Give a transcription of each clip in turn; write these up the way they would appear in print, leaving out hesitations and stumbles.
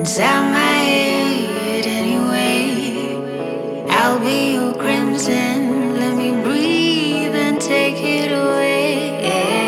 inside my head anyway. I'll be your crimson, let me breathe and take it away.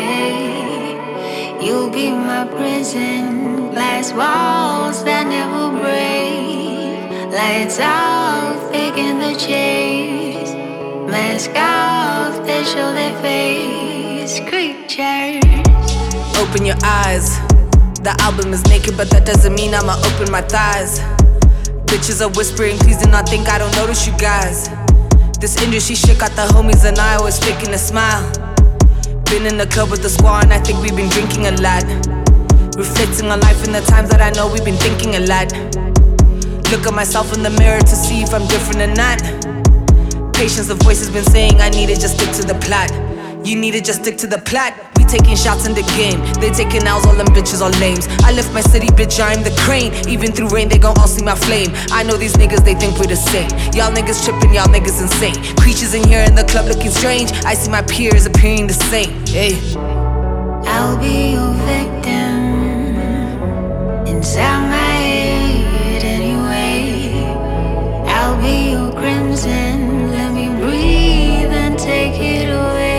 You'll be my prison, glass walls that never break. Lights off, picking the chase. Mask off, they show their face. Creatures. Open your eyes. The album is naked, but that doesn't mean I'ma open my thighs. Bitches are whispering, please do not think I don't notice you guys. This industry shit got the homies and I always faking a smile. Been in the club with the squad and I think we've been drinking a lot. Reflecting on life in the times that I know we've been thinking a lot. Look at myself in the mirror to see if I'm different or not. Patience, the voice has been saying I need to just stick to the plot. You need to just stick to the plot. We taking shots in the game, they taking L's, all them bitches are lames. I lift my city, bitch, I'm the crane. Even through rain, they gon' all see my flame. I know these niggas, they think we're the same. Y'all niggas tripping, y'all niggas insane. Creatures in here in the club looking strange. I see my peers appearing the same. Hey. I'll be your victim, inside my head anyway. I'll be your crimson, let me breathe and take it away.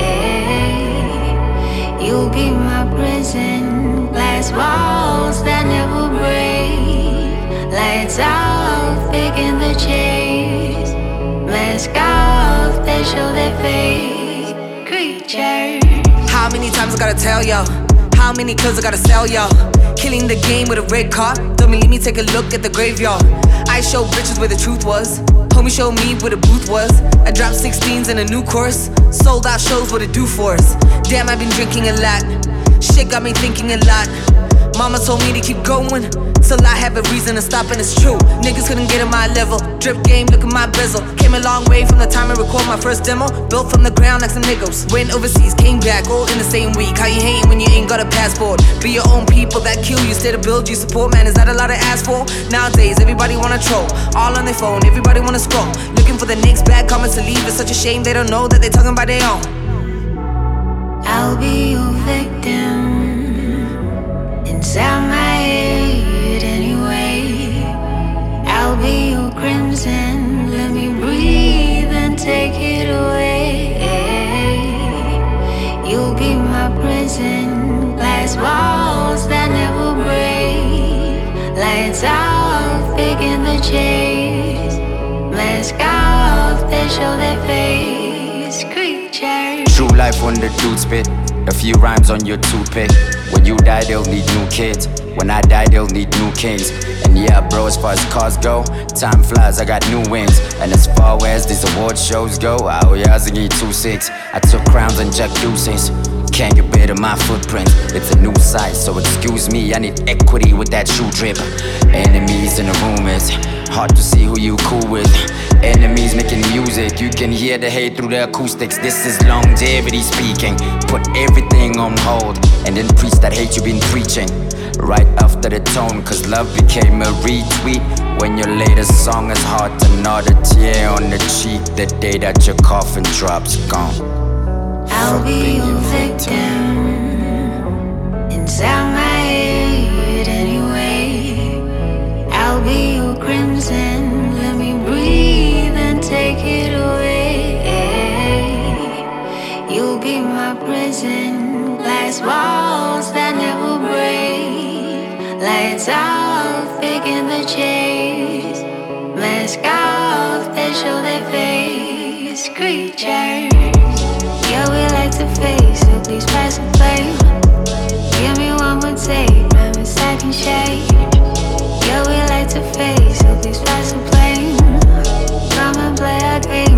You'll be my prison, glass walls that never break. Lights off, picking the chase. Mask off, they show their face. Creatures. How many times I gotta tell y'all? How many kills I gotta sell y'all? Killing the game with a red car. Don't believe me, take a look at the graveyard. I show bitches where the truth was. Homie showed me where the booth was. I dropped 16s in a new course. Sold out shows, what it do for us. Damn, I've been drinking a lot. Shit got me thinking a lot. Mama told me to keep going till I have a reason to stop, and it's true. Niggas couldn't get at my level. Drip game, look at my bezel. Came a long way from the time I recorded my first demo. Built from the ground like some niggas. Went overseas, came back all in the same week. How you hating when you ain't got a passport? Be your own people that kill you, stay to build you support. Man, is that a lot to ask for? Nowadays, everybody wanna troll. All on their phone, everybody wanna scroll. Looking for the next bad comment to leave. It's such a shame they don't know that they talking about their own. I'll be your victim, inside my head anyway. I'll be your crimson, let me breathe and take it away. You'll be my prison, glass walls that never break. Lights off, picking the chase. Mask off, they show their face. Creatures. True life when the dudes spit. A few rhymes on your toothpick. When you die, they'll need new kids. When I die, they'll need new kings. And yeah, bro, as far as cars go, time flies, I got new wings. And as far as these award shows go, oh yeah, I need 2-6. I took crowns and Jack Deuces. Can't get rid of my footprint. It's a new site, so excuse me, I need equity with that shoe drip. Enemies in the room, it's hard to see who you cool with. Enemies making music, you can hear the hate through the acoustics. This is longevity speaking. Put everything on hold and then preach that hate you've been preaching. Right after the tone, cause love became a retweet. When your latest song is hard to nod a tear on the cheek the day that your coffin drops gone. I'll be your victim, inside my head anyway. I'll be your crimson, let me breathe and take it away. You'll be my prison, glass walls that never break. Lights off, picking the chase. Mask off, they show their face. Creatures. Yeah, we like to face, so please pass the blame. Give me one more take, I'm a second shade. Yeah, we like to face, so please pass the blame. Come and play our game.